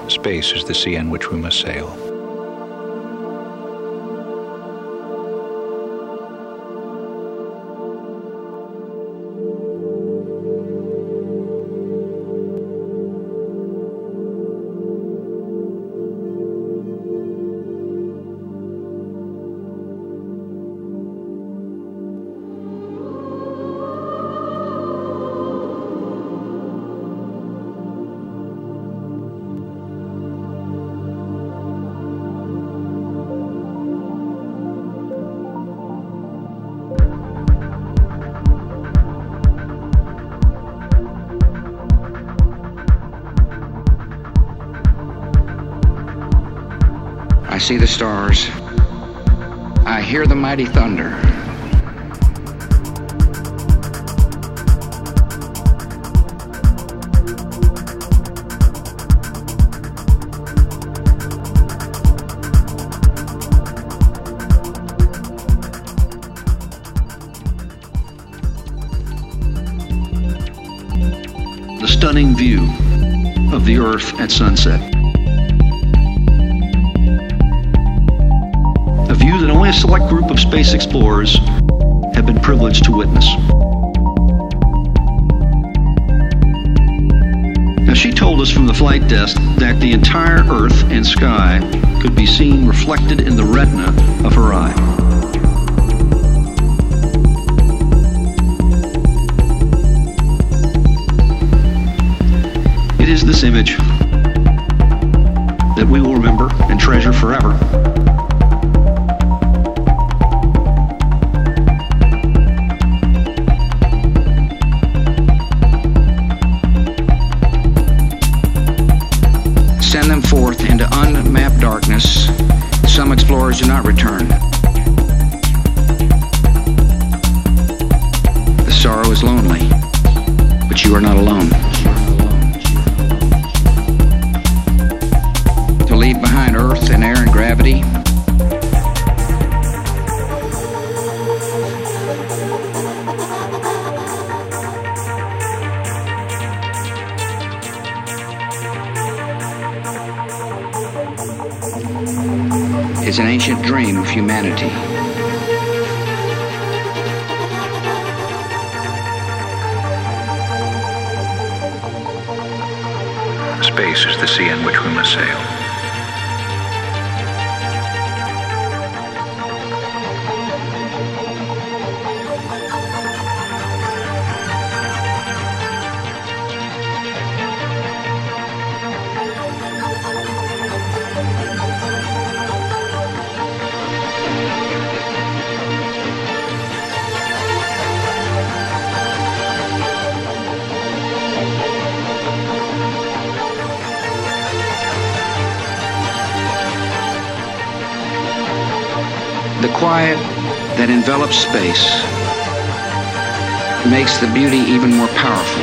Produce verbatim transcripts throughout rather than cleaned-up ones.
Space is the sea on which we must sail. I see the stars. I hear the mighty thunder. The stunning view of the Earth at sunset. A view that only a select group of space explorers have been privileged to witness. Now, she told us from the flight desk that the entire Earth and sky could be seen reflected in the retina of her eye. It is this image that we will remember and treasure forever. Send them forth into unmapped darkness. Some explorers do not return. The sorrow is lonely, but you are not alone. To leave behind earth and air and gravity, is an ancient dream of humanity. Space is the sea on which we must sail. the quiet that envelops space makes the beauty even more powerful.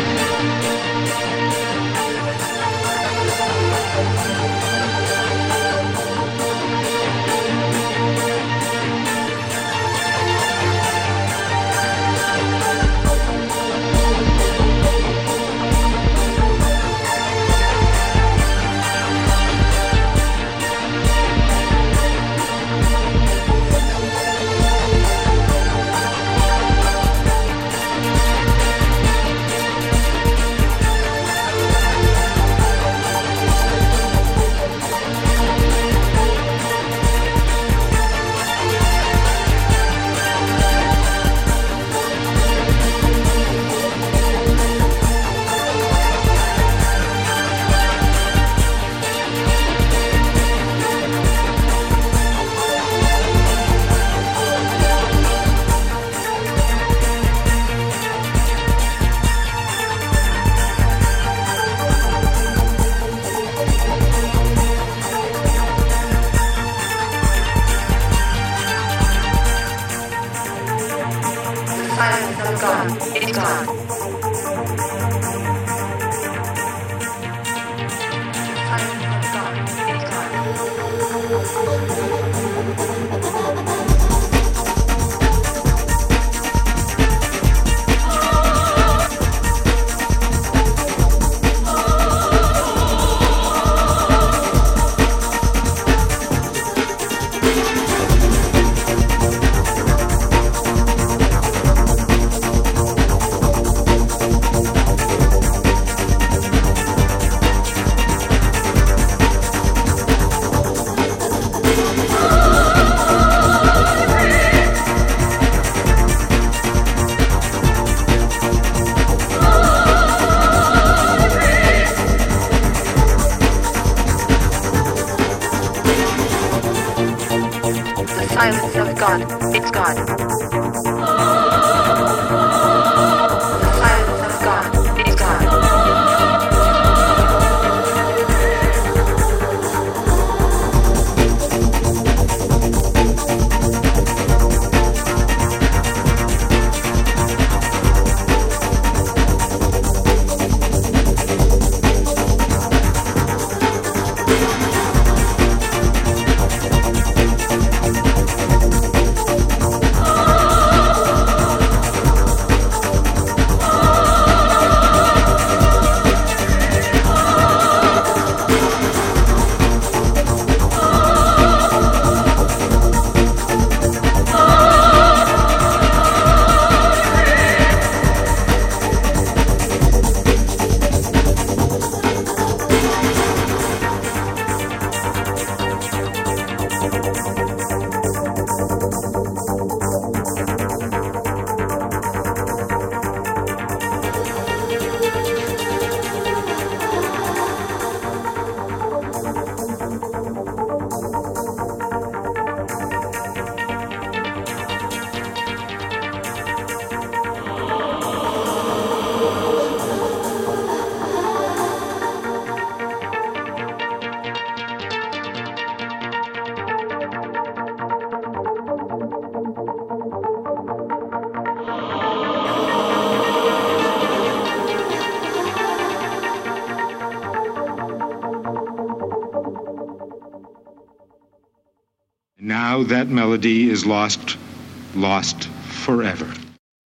God. The silence of God is God. Now that melody is lost, lost forever.